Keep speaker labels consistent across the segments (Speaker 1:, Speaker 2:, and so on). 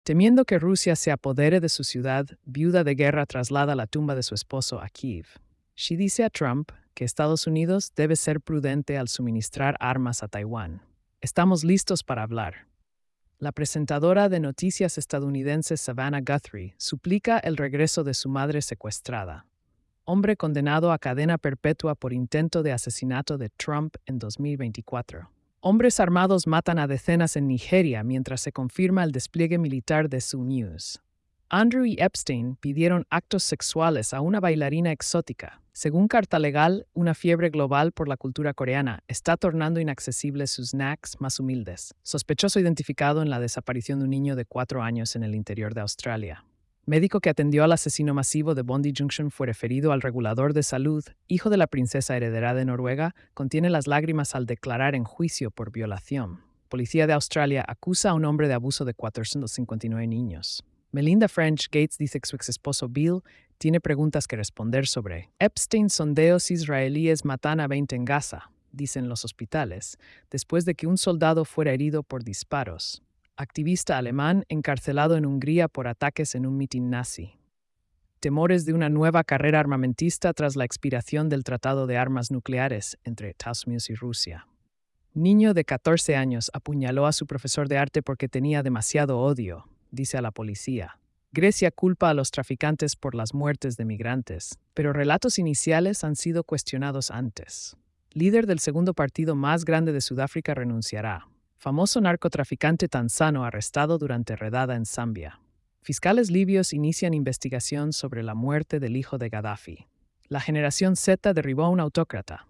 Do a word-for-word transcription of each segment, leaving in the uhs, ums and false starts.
Speaker 1: Temiendo que Rusia se apodere de su ciudad, viuda de guerra traslada la tumba de su esposo a Kiev. Xi dice a Trump que Estados Unidos debe ser prudente al suministrar armas a Taiwán. Estamos listos para hablar. La presentadora de noticias estadounidense Savannah Guthrie suplica el regreso de su madre secuestrada, hombre condenado a cadena perpetua por intento de asesinato de Trump en dos mil veinticuatro. Hombres armados matan a decenas en Nigeria mientras se confirma el despliegue militar de Su News. Andrew y Epstein pidieron actos sexuales a una bailarina exótica. Según Carta Legal, una fiebre global por la cultura coreana está tornando inaccesibles sus snacks más humildes. Sospechoso identificado en la desaparición de un niño de cuatro años en el interior de Australia. Médico que atendió al asesino masivo de Bondi Junction fue referido al regulador de salud, hijo de la princesa heredera de Noruega, contiene las lágrimas al declarar en juicio por violación. Policía de Australia acusa a un hombre de abuso de cuatrocientos cincuenta y nueve niños. Melinda French Gates dice que su ex esposo Bill tiene preguntas que responder sobre Epstein. Sondeos israelíes matan a veinte en Gaza, dicen los hospitales, después de que un soldado fuera herido por disparos. Activista alemán encarcelado en Hungría por ataques en un mitin nazi. Temores de una nueva carrera armamentista tras la expiración del Tratado de Armas Nucleares entre Estados Unidos y Rusia. Niño de catorce años apuñaló a su profesor de arte porque tenía demasiado odio, dice a la policía. Grecia culpa a los traficantes por las muertes de migrantes, pero relatos iniciales han sido cuestionados antes. Líder del segundo partido más grande de Sudáfrica renunciará. Famoso narcotraficante tanzano arrestado durante redada en Zambia. Fiscales libios inician investigación sobre la muerte del hijo de Gaddafi. La generación Z derribó a un autócrata.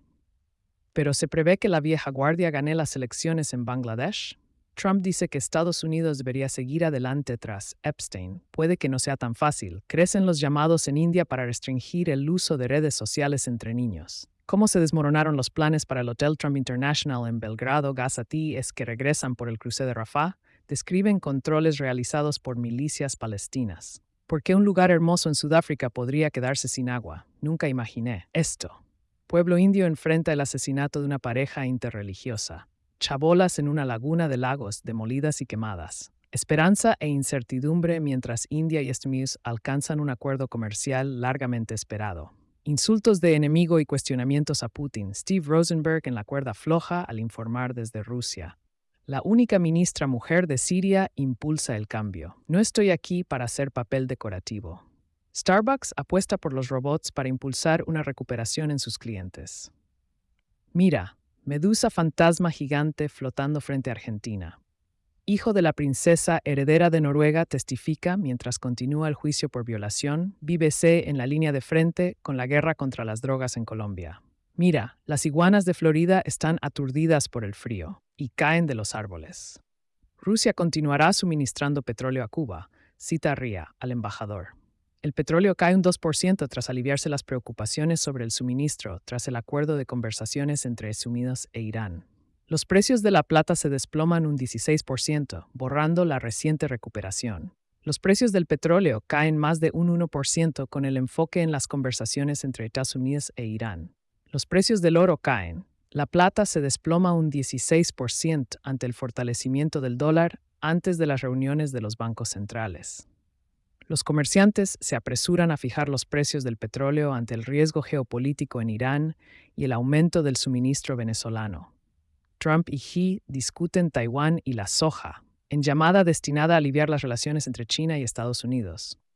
Speaker 1: Pero se prevé que la vieja guardia gane las elecciones en Bangladesh. Trump dice que Estados Unidos debería seguir adelante tras Epstein. Puede que no sea tan fácil. Crecen los llamados en India para restringir el uso de redes sociales entre niños. Cómo se desmoronaron los planes para el Hotel Trump International en Belgrado, Gazatí es que regresan por el cruce de Rafah, describen controles realizados por milicias palestinas. ¿Por qué un lugar hermoso en Sudáfrica podría quedarse sin agua? Nunca imaginé esto. Pueblo indio enfrenta el asesinato de una pareja interreligiosa. Chabolas en una laguna de lagos demolidas y quemadas. Esperanza e incertidumbre mientras India y Estados Unidos alcanzan un acuerdo comercial largamente esperado. Insultos de enemigo y cuestionamientos a Putin. Steve Rosenberg en la cuerda floja al informar desde Rusia. La única ministra mujer de Siria impulsa el cambio. No estoy aquí para hacer papel decorativo. Starbucks apuesta por los robots para impulsar una recuperación en sus clientes. Mira, medusa fantasma gigante flotando frente a Argentina. Hijo de la princesa heredera de Noruega testifica mientras continúa el juicio por violación. B B C en la línea de frente con la guerra contra las drogas en Colombia. Mira, las iguanas de Florida están aturdidas por el frío y caen de los árboles. Rusia continuará suministrando petróleo a Cuba, cita R I A al embajador. El petróleo cae un dos por ciento tras aliviarse las preocupaciones sobre el suministro tras el acuerdo de conversaciones entre Estados Unidos e Irán. Los precios de la plata se desploman un dieciséis por ciento, borrando la reciente recuperación. Los precios del petróleo caen más de un uno por ciento con el enfoque en las conversaciones entre Estados Unidos e Irán. Los precios del oro caen. La plata se desploma un dieciséis por ciento ante el fortalecimiento del dólar antes de las reuniones de los bancos centrales. Los comerciantes se apresuran a fijar los precios del petróleo ante el riesgo geopolítico en Irán y el aumento del suministro venezolano. Trump y Xi discuten Taiwán y la soja, en llamada destinada a aliviar las relaciones entre China y Estados Unidos.